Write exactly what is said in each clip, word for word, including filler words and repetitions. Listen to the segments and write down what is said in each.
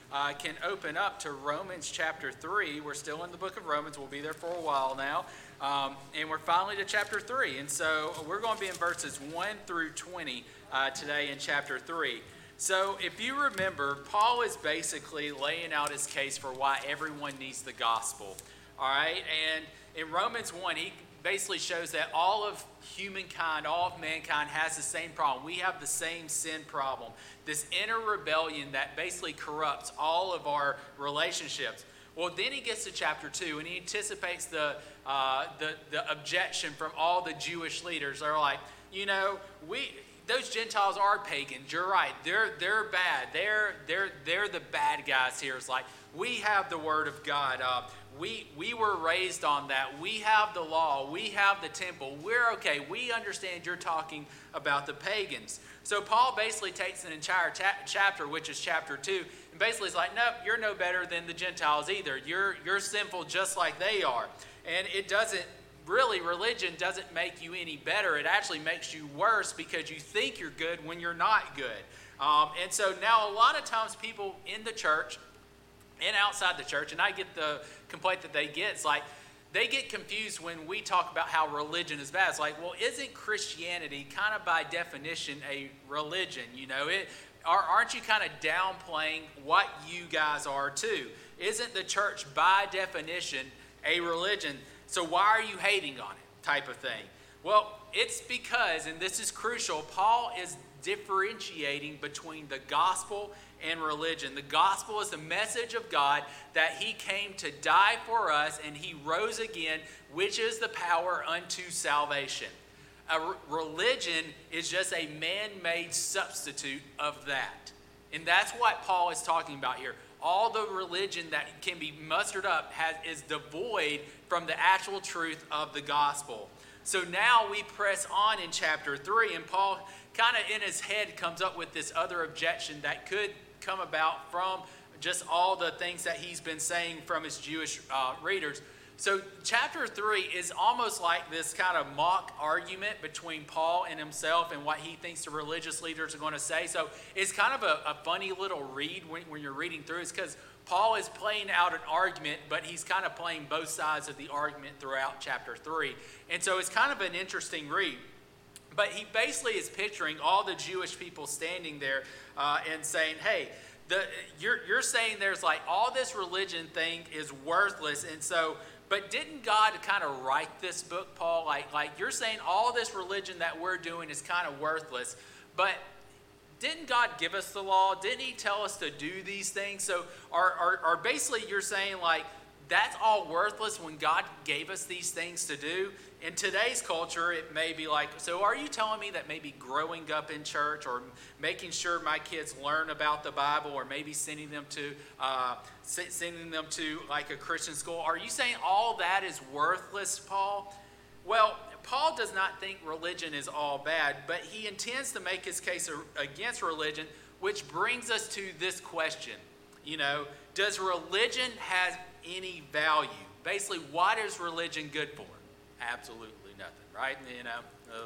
uh, can open up to Romans chapter three. We're still in the book of Romans. We'll be there for a while now. Um, and we're finally to chapter three. And so we're going to be in verses one through twenty uh, today in chapter three. So if you remember, Paul is basically laying out his case for why everyone needs the gospel. All right? And in Romans one, he basically shows that all of humankind, all of mankind has the same problem. We have the same sin problem, this inner rebellion that basically corrupts all of our relationships. Well, then he gets to chapter two, and he anticipates the, uh, the, the objection from all the Jewish leaders. They're like, you know, we... those Gentiles are pagans. You're right. They're they're bad. They're they're they're the bad guys here. It's like we have the word of God. Uh, we we were raised on that. We have the law. We have the temple. We're okay. We understand you're talking about the pagans. So Paul basically takes an entire ta- chapter, which is chapter two, and basically is like, nope, you're no better than the Gentiles either. You're you're sinful just like they are, and it doesn't. Really, religion doesn't make you any better. It actually makes you worse because you think you're good when you're not good. Um, and so now a lot of times people in the church and outside the church, and I get the complaint that they get, it's like they get confused when we talk about how religion is bad. It's like, well, isn't Christianity kind of by definition a religion? You know, it are, aren't you kind of downplaying what you guys are too? Isn't the church by definition a religion? So why are you hating on it, type of thing? Well, it's because, and this is crucial, Paul is differentiating between the gospel and religion. The gospel is the message of God that he came to die for us and he rose again, which is the power unto salvation. A re- religion is just a man-made substitute of that. And that's what Paul is talking about here. All the religion that can be mustered up has, is devoid from the actual truth of the gospel. So now we press on in chapter three, and Paul kind of in his head comes up with this other objection that could come about from just all the things that he's been saying from his Jewish uh, readers. So chapter three is almost like this kind of mock argument between Paul and himself and what he thinks the religious leaders are going to say. So it's kind of a, a funny little read when, when you're reading through. It's because Paul is playing out an argument, but he's kind of playing both sides of the argument throughout chapter three. And so it's kind of an interesting read. But he basically is picturing all the Jewish people standing there uh, and saying, hey, the, you're, you're saying there's like all this religion thing is worthless. And so... But didn't God kind of write this book, Paul? Like, like you're saying all this religion that we're doing is kind of worthless. But didn't God give us the law? Didn't he tell us to do these things? So are, are, are basically you're saying like that's all worthless when God gave us these things to do? In today's culture, it may be like, so are you telling me that maybe growing up in church or making sure my kids learn about the Bible or maybe sending them to uh, sending them to like a Christian school, are you saying all that is worthless, Paul? Well, Paul does not think religion is all bad, but he intends to make his case against religion, which brings us to this question. You know, does religion have any value? Basically, what is religion good for? Absolutely nothing, right? You know, uh,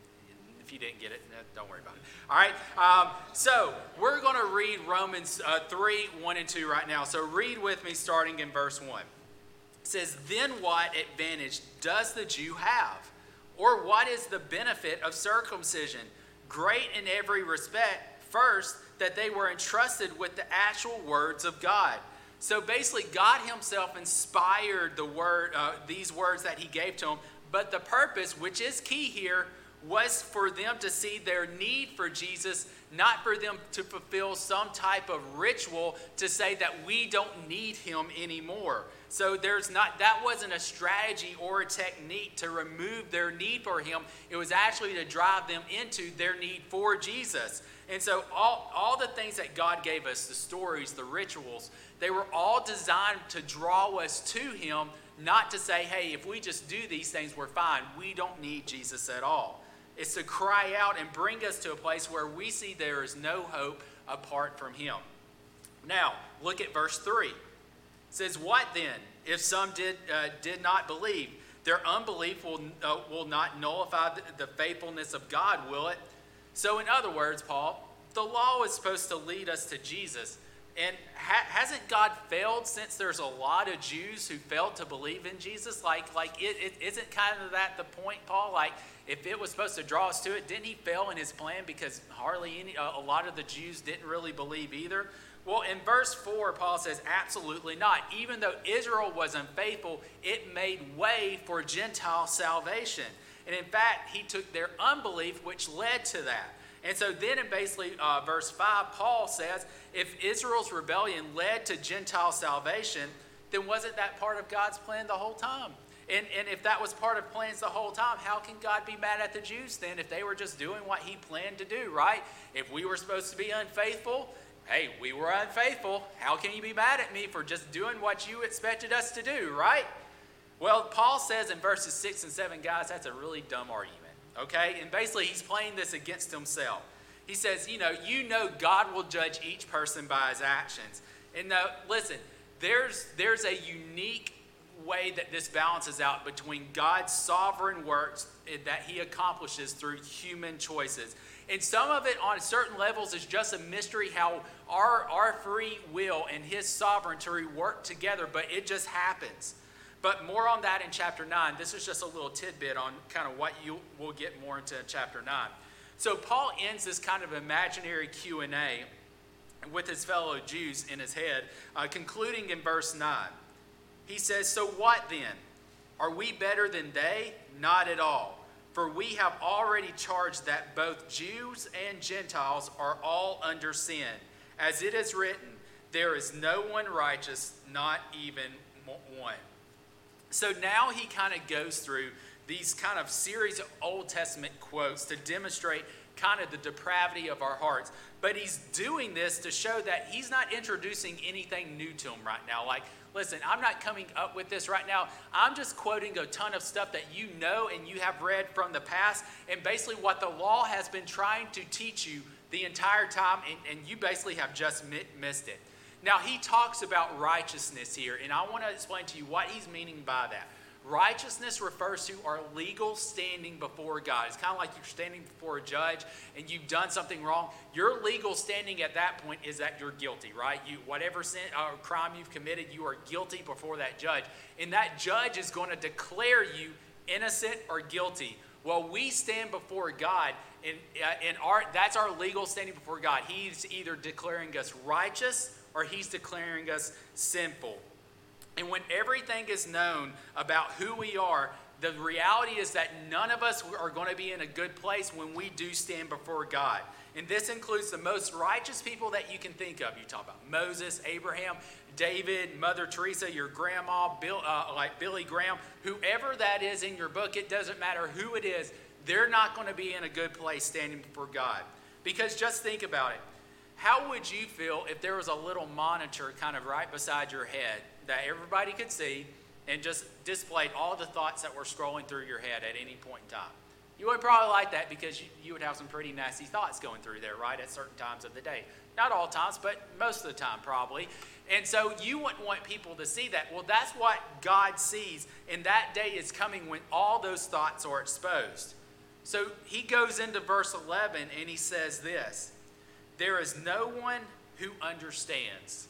if you didn't get it, don't worry about it. All right, um, so we're going to read Romans uh, three, one and two right now. So read with me starting in verse one. It says, then what advantage does the Jew have? Or what is the benefit of circumcision? Great in every respect. First, that they were entrusted with the actual words of God. So basically, God himself inspired the word, uh, these words that he gave to them. But the purpose, which is key here, was for them to see their need for Jesus, not for them to fulfill some type of ritual to say that we don't need him anymore. So there's not, that wasn't a strategy or a technique to remove their need for him. It was actually to drive them into their need for Jesus. And so all, all the things that God gave us, the stories, the rituals, they were all designed to draw us to him, not to say, hey, if we just do these things, we're fine. We don't need Jesus at all. It's to cry out and bring us to a place where we see there is no hope apart from him. Now, look at verse three. It says, what then? If some did uh, did not believe, their unbelief will, uh, will not nullify the, the faithfulness of God, will it? So in other words, Paul, the law is supposed to lead us to Jesus, And ha- hasn't God failed since there's a lot of Jews who failed to believe in Jesus? Like, like it, it isn't kind of that the point, Paul? Like, if it was supposed to draw us to it, didn't he fail in his plan because hardly any, uh, a lot of the Jews didn't really believe either? Well, in verse four, Paul says, absolutely not. Even though Israel was unfaithful, it made way for Gentile salvation. And in fact, he took their unbelief, which led to that. And so then in basically uh, verse five, Paul says, if Israel's rebellion led to Gentile salvation, then wasn't that part of God's plan the whole time? And, and if that was part of plans the whole time, how can God be mad at the Jews then if they were just doing what he planned to do, right? If we were supposed to be unfaithful, hey, we were unfaithful. How can you be mad at me for just doing what you expected us to do, right? Well, Paul says in verses six and seven, guys, that's a really dumb argument. Okay, and basically he's playing this against himself. He says, you know, you know God will judge each person by his actions. And now, listen, there's there's a unique way that this balances out between God's sovereign works that he accomplishes through human choices. And some of it on certain levels is just a mystery how our, our free will and his sovereignty work together, but it just happens. But more on that in chapter nine. This is just a little tidbit on kind of what you will get more into in chapter nine. So Paul ends this kind of imaginary Q and A with his fellow Jews in his head, uh, concluding in verse nine. He says, so what then? Are we better than they? Not at all. For we have already charged that both Jews and Gentiles are all under sin. As it is written, there is no one righteous, not even one. So now he kind of goes through these kind of series of Old Testament quotes to demonstrate kind of the depravity of our hearts. But he's doing this to show that he's not introducing anything new to him right now. Like, listen, I'm not coming up with this right now. I'm just quoting a ton of stuff that you know and you have read from the past, and basically what the law has been trying to teach you the entire time, and, and you basically have just missed it. Now, he talks about righteousness here, and I want to explain to you what he's meaning by that. Righteousness refers to our legal standing before God. It's kind of like you're standing before a judge and you've done something wrong. Your legal standing at that point is that you're guilty, right? You, whatever sin or crime you've committed, you are guilty before that judge. And that judge is going to declare you innocent or guilty. Well, we stand before God, and, uh, and our, that's our legal standing before God. He's either declaring us righteous or he's declaring us sinful. And when everything is known about who we are, the reality is that none of us are going to be in a good place when we do stand before God. And this includes the most righteous people that you can think of. You talk about Moses, Abraham, David, Mother Teresa, your grandma, Bill, uh, like Billy Graham, whoever that is in your book, it doesn't matter who it is, they're not going to be in a good place standing before God. Because just think about it. How would you feel if there was a little monitor kind of right beside your head that everybody could see and just displayed all the thoughts that were scrolling through your head at any point in time? You would probably like that because you, you would have some pretty nasty thoughts going through there, right, at certain times of the day. Not all times, but most of the time probably. And so you wouldn't want people to see that. Well, that's what God sees, and that day is coming when all those thoughts are exposed. So he goes into verse eleven and he says this, there is no one who understands.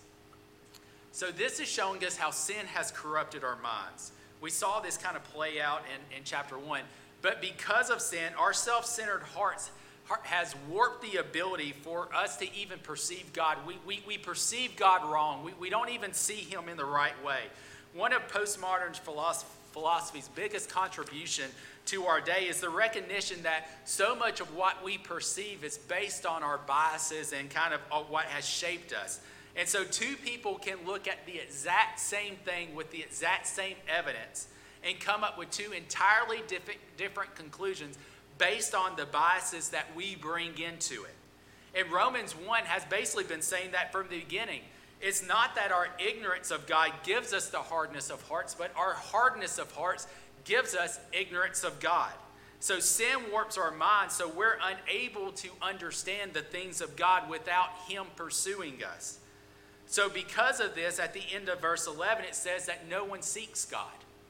So this is showing us how sin has corrupted our minds. We saw this kind of play out in, in chapter one. But because of sin, our self-centered hearts has warped the ability for us to even perceive God. We, we, we perceive God wrong. We, we don't even see him in the right way. One of postmodern philosophy, philosophy's biggest contribution to our day is the recognition that so much of what we perceive is based on our biases and kind of what has shaped us. And so two people can look at the exact same thing with the exact same evidence and come up with two entirely different, different conclusions based on the biases that we bring into it. And Romans one has basically been saying that from the beginning. It's not that our ignorance of God gives us the hardness of hearts, but our hardness of hearts gives us ignorance of God. So sin warps our minds, so we're unable to understand the things of God without him pursuing us. So because of this, at the end of verse eleven, it says that no one seeks God.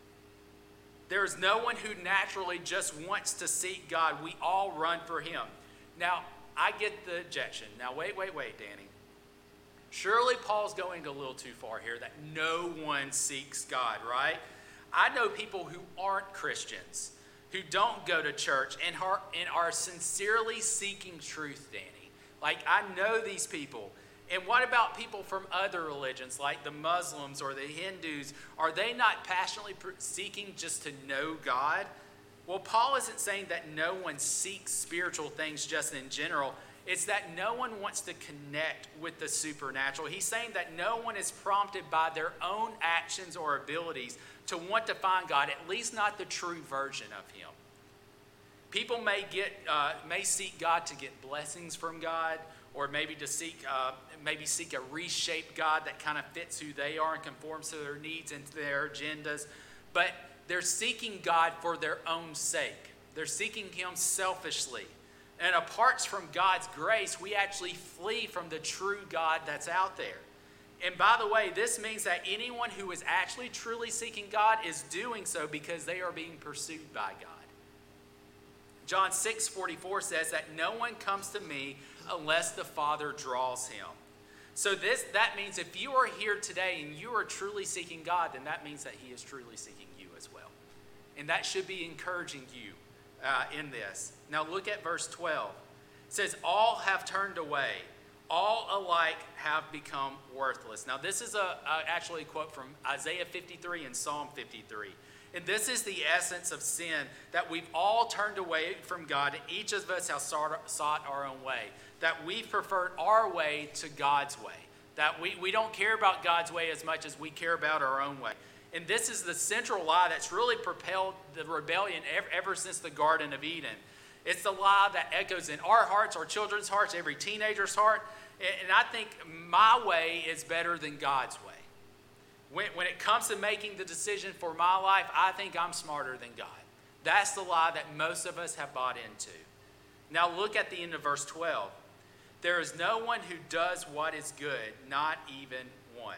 There is no one who naturally just wants to seek God. We all run for him. Now, I get the objection. Now, wait, wait, wait, Danny. Surely Paul's going a little too far here, that no one seeks God, right? I know people who aren't Christians, who don't go to church and are, and are sincerely seeking truth, Danny. Like, I know these people. And what about people from other religions, like the Muslims or the Hindus? Are they not passionately seeking just to know God? Well, Paul isn't saying that no one seeks spiritual things just in general. It's that no one wants to connect with the supernatural. He's saying that no one is prompted by their own actions or abilities to want to find God, at least not the true version of him. People may get, uh, may seek God to get blessings from God, or maybe to seek, uh, maybe seek a reshaped God that kind of fits who they are and conforms to their needs and to their agendas. But they're seeking God for their own sake. They're seeking him selfishly. And apart from God's grace, we actually flee from the true God that's out there. And by the way, this means that anyone who is actually truly seeking God is doing so because they are being pursued by God. John six forty-four says that no one comes to me unless the Father draws him. So this that means if you are here today and you are truly seeking God, then that means that he is truly seeking you as well. And that should be encouraging you uh, in this. Now look at verse twelve. It says, all have turned away. All alike have become worthless. Now this is a, a actually a quote from Isaiah fifty-three and Psalm fifty-three. And this is the essence of sin, that we've all turned away from God, and each of us has sought our own way. That we've preferred our way to God's way. That we, we don't care about God's way as much as we care about our own way. And this is the central lie that's really propelled the rebellion ever, ever since the Garden of Eden. It's the lie that echoes in our hearts, our children's hearts, every teenager's heart. And I think my way is better than God's way. When, when it comes to making the decision for my life, I think I'm smarter than God. That's the lie that most of us have bought into. Now look at the end of verse twelve. There is no one who does what is good, not even one.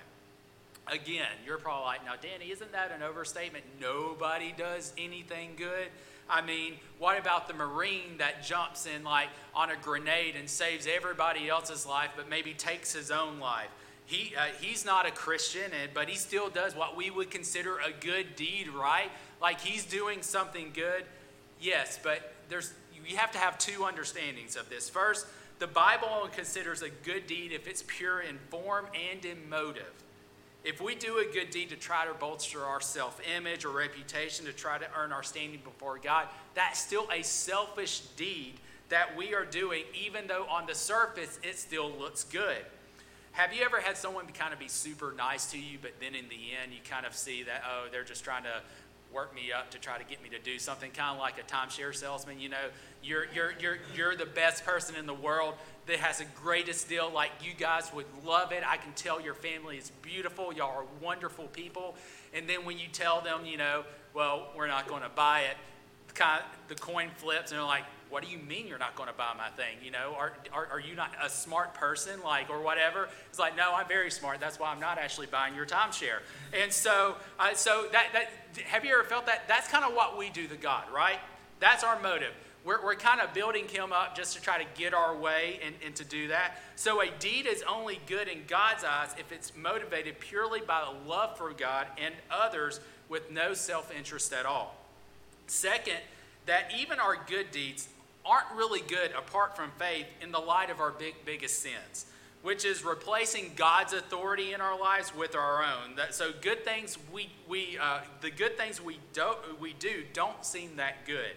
Again, you're probably like, now Danny, isn't that an overstatement? Nobody does anything good. I mean, what about the Marine that jumps in like on a grenade and saves everybody else's life, but maybe takes his own life? He uh, he's not a Christian, but he still does what we would consider a good deed, right? Like he's doing something good. Yes, but there's you have to have two understandings of this. First, the Bible only considers a good deed if it's pure in form and in motive. If we do a good deed to try to bolster our self-image or reputation, to try to earn our standing before God, that's still a selfish deed that we are doing, even though on the surface it still looks good. Have you ever had someone kind of be super nice to you, but then in the end you kind of see that, oh, they're just trying to work me up to try to get me to do something, kind of like a timeshare salesman? You know, you're you're you're you're the best person in the world that has the greatest deal. Like, you guys would love it. I can tell your family is beautiful. Y'all are wonderful people. And then when you tell them, you know, well, we're not going to buy it, kind of, the coin flips, and they're like, what do you mean you're not going to buy my thing? You know, are, are are you not a smart person, like, or whatever? It's like, no, I'm very smart. That's why I'm not actually buying your timeshare. And so, uh, so that that have you ever felt that? That's kind of what we do to God, right? That's our motive. We're we're kind of building him up just to try to get our way and, and to do that. So a deed is only good in God's eyes if it's motivated purely by the love for God and others with no self-interest at all. Second, that even our good deeds aren't really good apart from faith in the light of our big biggest sins, which is replacing God's authority in our lives with our own. That, so good things we we uh, the good things we do we do don't seem that good.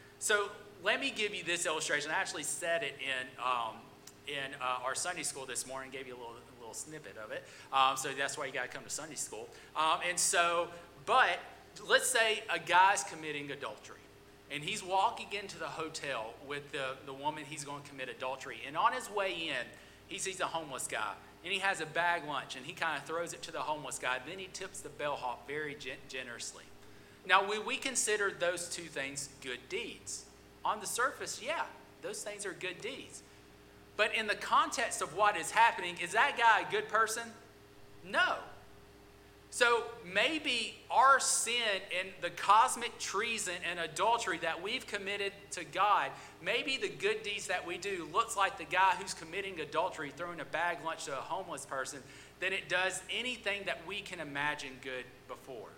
So let me give you this illustration. I actually said it in um, in uh, our Sunday school this morning. Gave you a little a little snippet of it. Um, so that's why you got to come to Sunday school. Um, and so, but let's say a guy's committing adultery. And he's walking into the hotel with the, the woman he's going to commit adultery. And on his way in, he sees a homeless guy. And he has a bag lunch, and he kind of throws it to the homeless guy. Then he tips the bellhop very gen- generously. Now, we, we consider those two things good deeds. On the surface, yeah, those things are good deeds. But in the context of what is happening, is that guy a good person? No. So maybe our sin and the cosmic treason and adultery that we've committed to God, maybe the good deeds that we do looks like the guy who's committing adultery throwing a bag lunch to a homeless person than it does anything that we can imagine good before.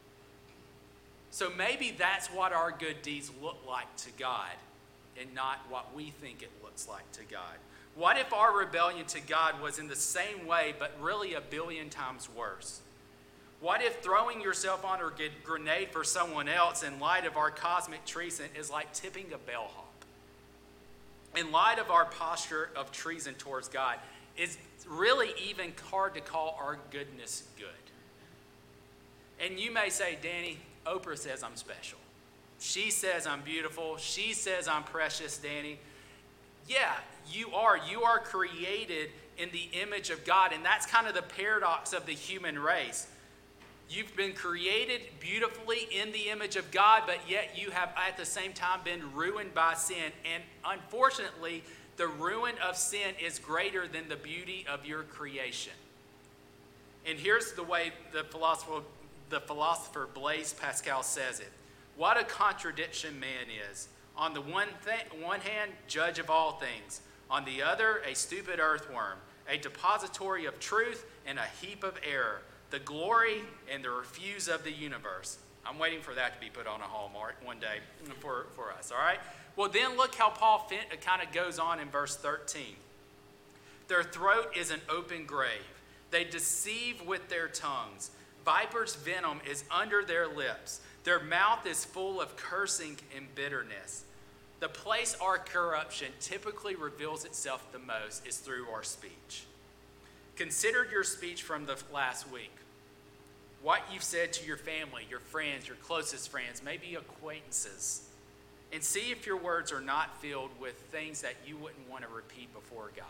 So maybe that's what our good deeds look like to God and not what we think it looks like to God. What if our rebellion to God was in the same way but really a billion times worse? What if throwing yourself on a grenade for someone else in light of our cosmic treason is like tipping a bellhop? In light of our posture of treason towards God, it's really even hard to call our goodness good. And you may say, Danny, Oprah says I'm special. She says I'm beautiful. She says I'm precious, Danny. Yeah, you are. You are created in the image of God, and that's kind of the paradox of the human race. You've been created beautifully in the image of God, but yet you have at the same time been ruined by sin. And unfortunately, the ruin of sin is greater than the beauty of your creation. And here's the way the philosopher, the philosopher Blaise Pascal says it. What a contradiction man is. On the one, th- one hand, judge of all things. On the other, a stupid earthworm, a depository of truth and a heap of error. The glory and the refuse of the universe. I'm waiting for that to be put on a hallmark one day for, for us, all right? Well, then look how Paul fin- kind of goes on in verse thirteen. Their throat is an open grave. They deceive with their tongues. Viper's venom is under their lips. Their mouth is full of cursing and bitterness. The place our corruption typically reveals itself the most is through our speech. Consider your speech from the last week. What you've said to your family, your friends, your closest friends, maybe acquaintances. And see if your words are not filled with things that you wouldn't want to repeat before God.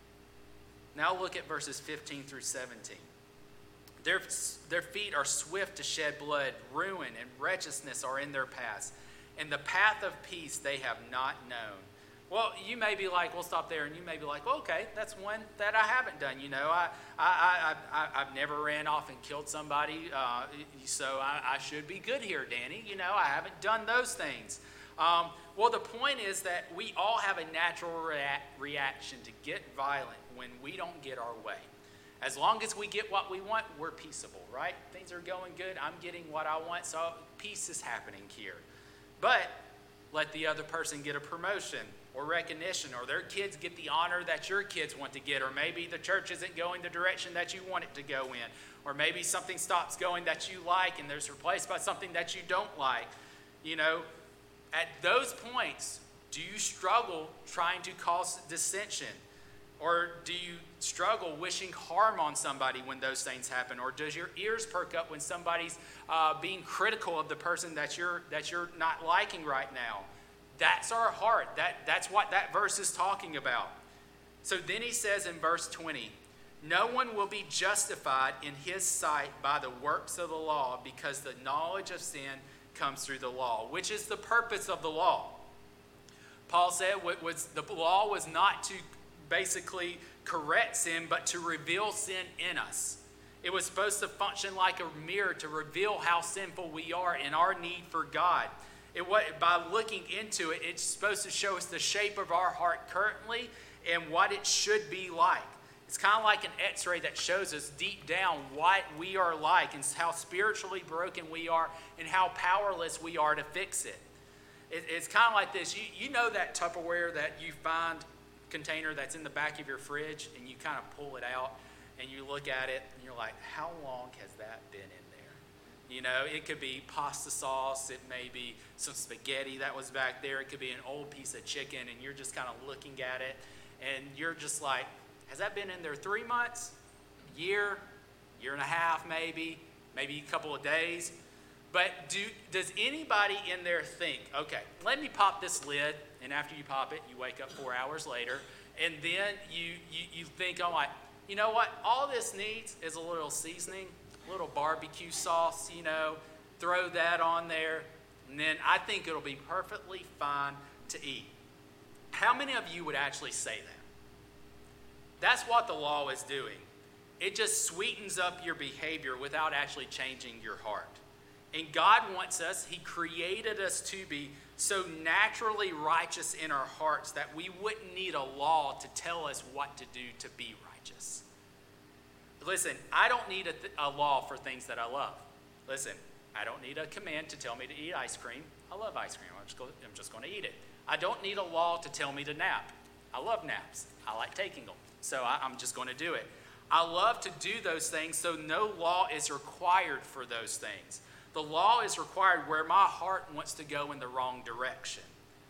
Now look at verses fifteen through seventeen. Their, their feet are swift to shed blood. Ruin and wretchedness are in their paths. And the path of peace they have not known. Well, you may be like, we'll stop there, and you may be like, well, okay, that's one that I haven't done. You know, I, I, I, I, I've never ran off and killed somebody, uh, so I, I should be good here, Danny. You know, I haven't done those things. Um, well, the point is that we all have a natural rea- reaction to get violent when we don't get our way. As long as we get what we want, we're peaceable, right? Things are going good. I'm getting what I want, so peace is happening here. But let the other person get a promotion or recognition, or their kids get the honor that your kids want to get, or maybe the church isn't going the direction that you want it to go in, or maybe something stops going that you like and there's replaced by something that you don't like. You know, at those points, do you struggle trying to cause dissension? Or do you struggle wishing harm on somebody when those things happen? Or does your ears perk up when somebody's uh, being critical of the person that you're that you're not liking right now? That's our heart. That, that's what that verse is talking about. So then he says in verse twenty, no one will be justified in his sight by the works of the law, because the knowledge of sin comes through the law, which is the purpose of the law. Paul said what was, the law was not to basically correct sin, but to reveal sin in us. It was supposed to function like a mirror to reveal how sinful we are and our need for God. It, by looking into it, it's supposed to show us the shape of our heart currently and what it should be like. It's kind of like an x-ray that shows us deep down what we are like and how spiritually broken we are and how powerless we are to fix it. it it's kind of like this. You, you know that Tupperware that you find container that's in the back of your fridge, and you kind of pull it out and you look at it and you're like, how long has that been in there? You know, it could be pasta sauce, it may be some spaghetti that was back there, it could be an old piece of chicken, and you're just kind of looking at it and you're just like, has that been in there three months, year, year and a half maybe, maybe a couple of days? But do, does anybody in there think, okay, let me pop this lid, and after you pop it, you wake up four hours later, and then you, you, you think, oh, my, you know what, all this needs is a little seasoning, a little barbecue sauce, you know, throw that on there, and then I think it'll be perfectly fine to eat. How many of you would actually say that? That's what the law is doing. It just sweetens up your behavior without actually changing your heart. And God wants us, he created us to be so naturally righteous in our hearts that we wouldn't need a law to tell us what to do to be righteous. Listen, I don't need a, th- a law for things that I love. Listen, I don't need a command to tell me to eat ice cream. I love ice cream. I'm just, go- I'm just going to eat it. I don't need a law to tell me to nap. I love naps. I like taking them. So I, I'm just going to do it. I love to do those things, so no law is required for those things. The law is required where my heart wants to go in the wrong direction.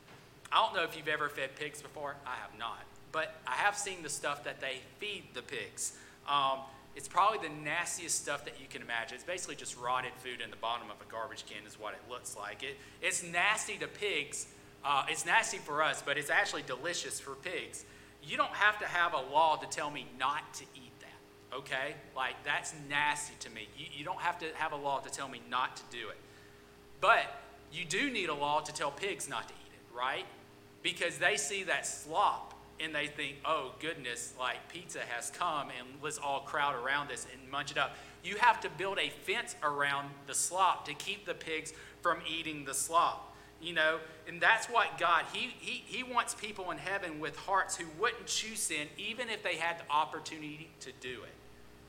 I don't know if you've ever fed pigs before. I have not. But I have seen the stuff that they feed the pigs. Um, it's probably the nastiest stuff that you can imagine. It's basically just rotted food in the bottom of a garbage can is what it looks like. It, it's nasty to pigs. Uh, it's nasty for us, but it's actually delicious for pigs. You don't have to have a law to tell me not to eat that, okay? Like, that's nasty to me. You, you don't have to have a law to tell me not to do it. But you do need a law to tell pigs not to eat it, right? Because they see that slop and they think, oh, goodness, like pizza has come and let's all crowd around this and munch it up. You have to build a fence around the slop to keep the pigs from eating the slop. You know, and that's what God, he, he, he wants people in heaven with hearts who wouldn't choose sin even if they had the opportunity to do it.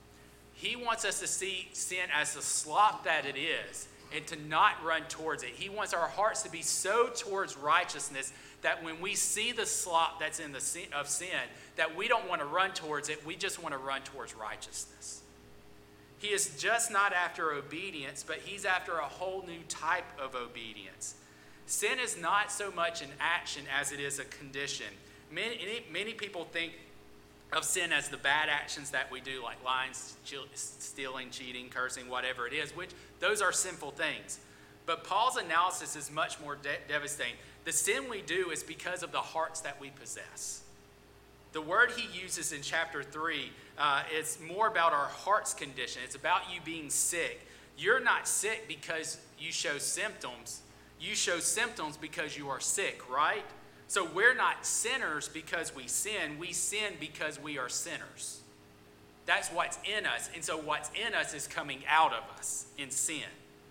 He wants us to see sin as the slop that it is and to not run towards it. He wants our hearts to be so towards righteousness that when we see the slop that's in the sin, of sin, that we don't want to run towards it, we just want to run towards righteousness. He is just not after obedience, but he's after a whole new type of obedience. Sin is not so much an action as it is a condition. Many, many people think of sin as the bad actions that we do, like lying, stealing, cheating, cursing, whatever it is, which those are sinful things. But Paul's analysis is much more de- devastating. The sin we do is because of the hearts that we possess. The word he uses in chapter three uh, is more about our heart's condition. It's about you being sick. You're not sick because you show symptoms. You show symptoms because you are sick, right? So we're not sinners because we sin. We sin because we are sinners. That's what's in us. And so what's in us is coming out of us in sin.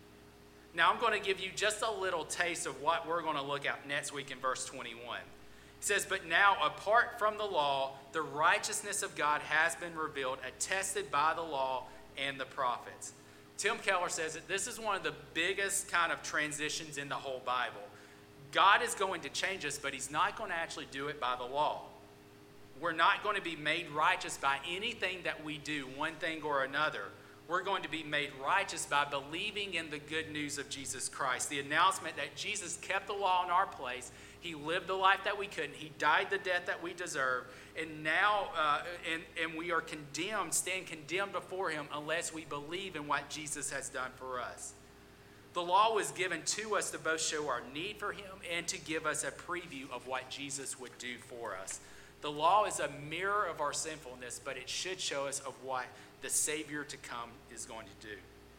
Now I'm going to give you just a little taste of what we're going to look at next week in verse twenty-one. It says, but now apart from the law, the righteousness of God has been revealed, attested by the law and the prophets. Tim Keller says that this is one of the biggest kind of transitions in the whole Bible. God is going to change us, but he's not going to actually do it by the law. We're not going to be made righteous by anything that we do, one thing or another. We're going to be made righteous by believing in the good news of Jesus Christ. The announcement that Jesus kept the law in our place. He lived the life that we couldn't. He died the death that we deserve. And now, uh, and, and we are condemned, stand condemned before him unless we believe in what Jesus has done for us. The law was given to us to both show our need for him and to give us a preview of what Jesus would do for us. The law is a mirror of our sinfulness, but it should show us of what the Savior to come is going to do.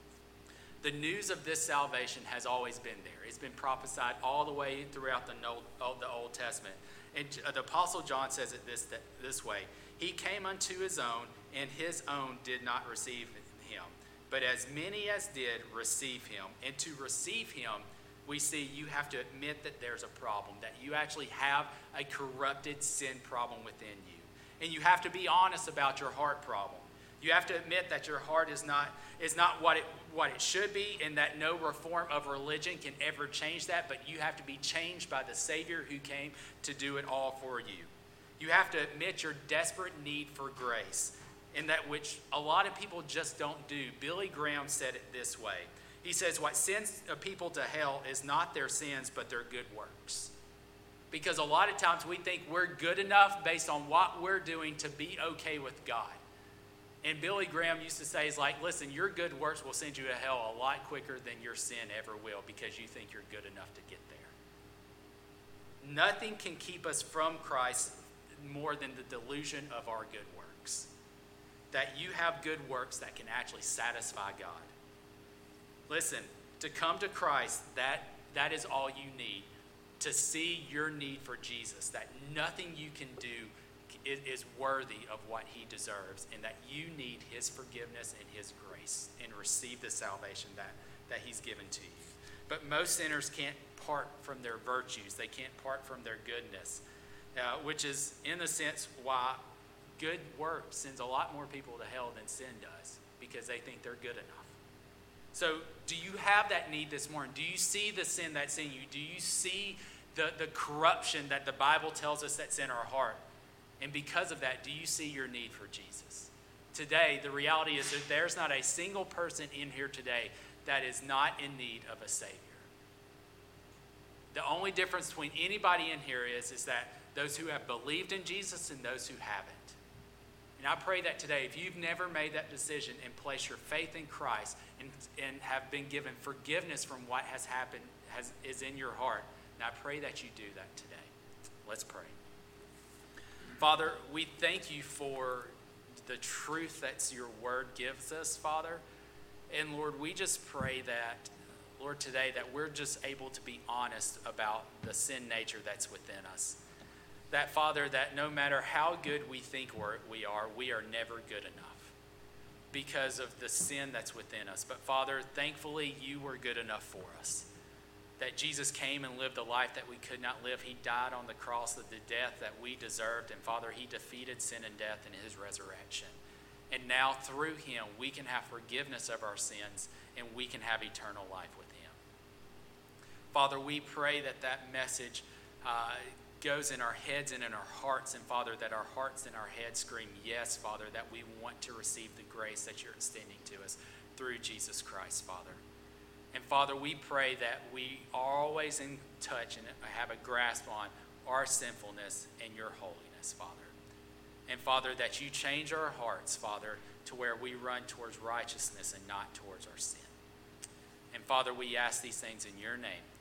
The news of this salvation has always been there. It's been prophesied all the way throughout the Old, the Old Testament. And the Apostle John says it this, this way. He came unto his own, and his own did not receive him. But as many as did receive him. And to receive him, we see you have to admit that there's a problem, that you actually have a corrupted sin problem within you. And you have to be honest about your heart problem. You have to admit that your heart is not, is not what it, what it should be, and that no reform of religion can ever change that, but you have to be changed by the Savior who came to do it all for you. You have to admit your desperate need for grace, and that which a lot of people just don't do. Billy Graham said it this way. He says, what sends people to hell is not their sins, but their good works. Because a lot of times we think we're good enough based on what we're doing to be okay with God. And Billy Graham used to say, he's like, listen, your good works will send you to hell a lot quicker than your sin ever will because you think you're good enough to get there. Nothing can keep us from Christ more than the delusion of our good works. That you have good works that can actually satisfy God. Listen, to come to Christ, that, that is all you need. To see your need for Jesus, that nothing you can do is, is worthy of what he deserves, and that you need his forgiveness and his grace and receive the salvation that, that he's given to you. But most sinners can't part from their virtues. They can't part from their goodness, uh, which is, in a sense, why good work sends a lot more people to hell than sin does, because they think they're good enough. So do you have that need this morning? Do you see the sin that's in you? Do you see the, the corruption that the Bible tells us that's in our heart? And because of that, do you see your need for Jesus? Today, the reality is that there's not a single person in here today that is not in need of a Savior. The only difference between anybody in here is, is that those who have believed in Jesus and those who haven't. And I pray that today, if you've never made that decision and placed your faith in Christ and, and have been given forgiveness from what has happened, has, is in your heart, and I pray that you do that today. Let's pray. Father, we thank you for the truth that your word gives us, Father. And Lord, we just pray that, Lord, today that we're just able to be honest about the sin nature that's within us. That, Father, that no matter how good we think we're, we are, we are never good enough because of the sin that's within us. But, Father, thankfully, you were good enough for us. That Jesus came and lived a life that we could not live. He died on the cross of the death that we deserved. And, Father, he defeated sin and death in his resurrection. And now, through him, we can have forgiveness of our sins and we can have eternal life with him. Father, we pray that that message uh, goes in our heads and in our hearts, and Father, that our hearts and our heads scream, yes, Father, that we want to receive the grace that you're extending to us through Jesus Christ, Father. And Father, we pray that we are always in touch and have a grasp on our sinfulness and your holiness, Father. And Father, that you change our hearts, Father, to where we run towards righteousness and not towards our sin. And Father, we ask these things in your name.